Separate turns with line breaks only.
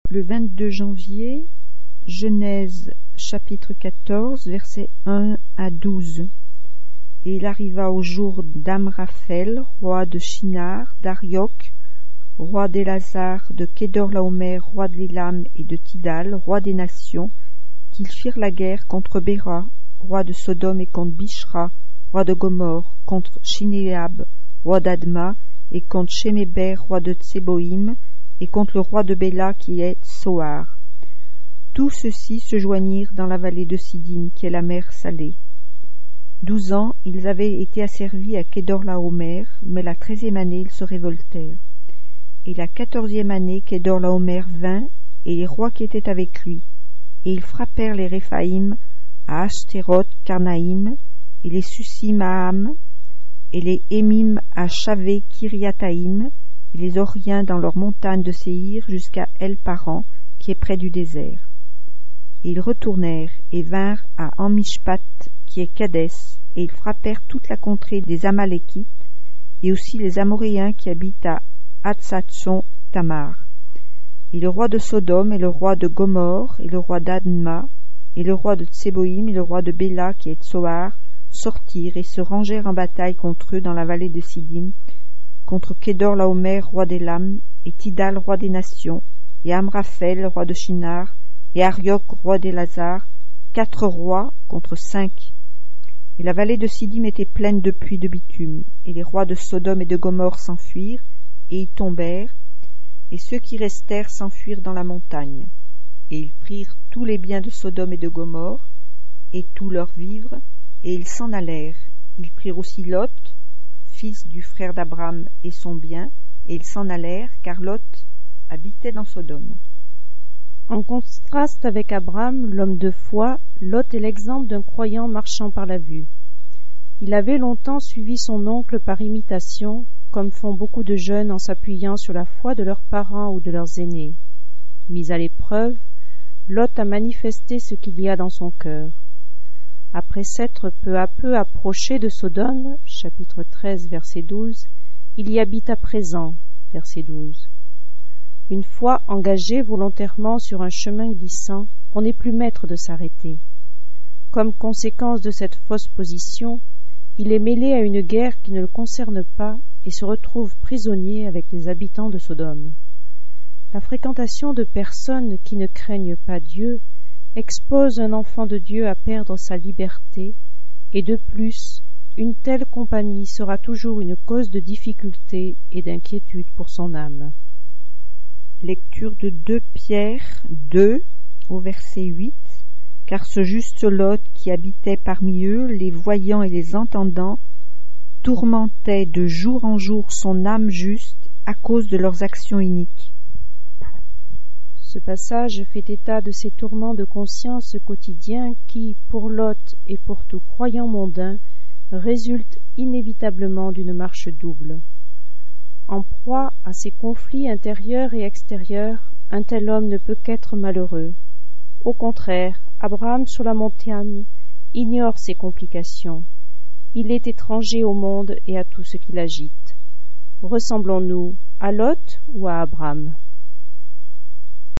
Le 22 janvier, Genèse chapitre 14, versets 1 à 12. Et il arriva au jour d'Amraphel, roi de Shinar, d'Arioch, roi d'Élazar, de Kédorlaomer, roi de l'Élam et de Tidal, roi des nations, qu'ils firent la guerre contre Béra, roi de Sodome, et contre Bishra, roi de Gomorre, contre Shinéab, roi d'Adma, et contre Sheméber, roi de Tseboïm, et contre le roi de Béla qui est Tsoar. Tous ceux-ci se joignirent dans la vallée de Siddim, qui est la mer Salée. 12 ans, ils avaient été asservis à Kédorlaomer, mais la 13e année, ils se révoltèrent. Et la 14e année, Kédorlaomer vint, et les rois qui étaient avec lui, et ils frappèrent les Réphaïm à Ashtéroth, Karnaïm, et les Susim à Ham, et les Émim à Chavé, Kiriataïm, et les Oriens dans leurs montagnes de Séhir jusqu'à El-Paran, qui est près du désert. Et ils retournèrent et vinrent à Amishpat, qui est Kadès, et ils frappèrent toute la contrée des Amalékites, et aussi les Amoréens qui habitent à Hatsatson Tamar. Et le roi de Sodome, et le roi de Gomorre, et le roi d'Adma, et le roi de Tseboïm, et le roi de Béla, qui est Tsoar, sortirent et se rangèrent en bataille contre eux dans la vallée de Siddim, contre Kédorlaomer, roi d'Élam, et Tidal, roi des nations, et Amraphel, roi de Shinar, et Arioch, roi d'Élazar, 4 rois contre 5. Et la vallée de Siddim était pleine de puits de bitume, et les rois de Sodome et de Gomorre s'enfuirent, et y tombèrent, et ceux qui restèrent s'enfuirent dans la montagne. Et ils prirent tous les biens de Sodome et de Gomorre, et tous leurs vivres, et ils s'en allèrent. Ils prirent aussi Lot, fils du frère d'Abraham, et son bien, et ils s'en allèrent, car Lot habitait dans Sodome.
En contraste avec Abraham, l'homme de foi, Lot est l'exemple d'un croyant marchant par la vue. Il avait longtemps suivi son oncle par imitation, comme font beaucoup de jeunes en s'appuyant sur la foi de leurs parents ou de leurs aînés. Mis à l'épreuve, Lot a manifesté ce qu'il y a dans son cœur. Après s'être peu à peu approché de Sodome, chapitre 13, verset 12, il y habite à présent, verset 12. Une fois engagé volontairement sur un chemin glissant, on n'est plus maître de s'arrêter. Comme conséquence de cette fausse position, il est mêlé à une guerre qui ne le concerne pas et se retrouve prisonnier avec les habitants de Sodome. La fréquentation de personnes qui ne craignent pas Dieu expose un enfant de Dieu à perdre sa liberté, et de plus, une telle compagnie sera toujours une cause de difficulté et d'inquiétude pour son âme.
Lecture de 2 Pierre 2 au verset 8. Car ce juste Lot qui habitait parmi eux, les voyant et les entendant, tourmentait de jour en jour son âme juste à cause de leurs actions iniques.
Ce passage fait état de ces tourments de conscience quotidiens qui, pour Lot et pour tout croyant mondain, résultent inévitablement d'une marche double. En proie à ces conflits intérieurs et extérieurs, un tel homme ne peut qu'être malheureux. Au contraire, Abraham sur la montagne ignore ces complications. Il est étranger au monde et à tout ce qui l'agite. Ressemblons-nous à Lot ou à Abraham ?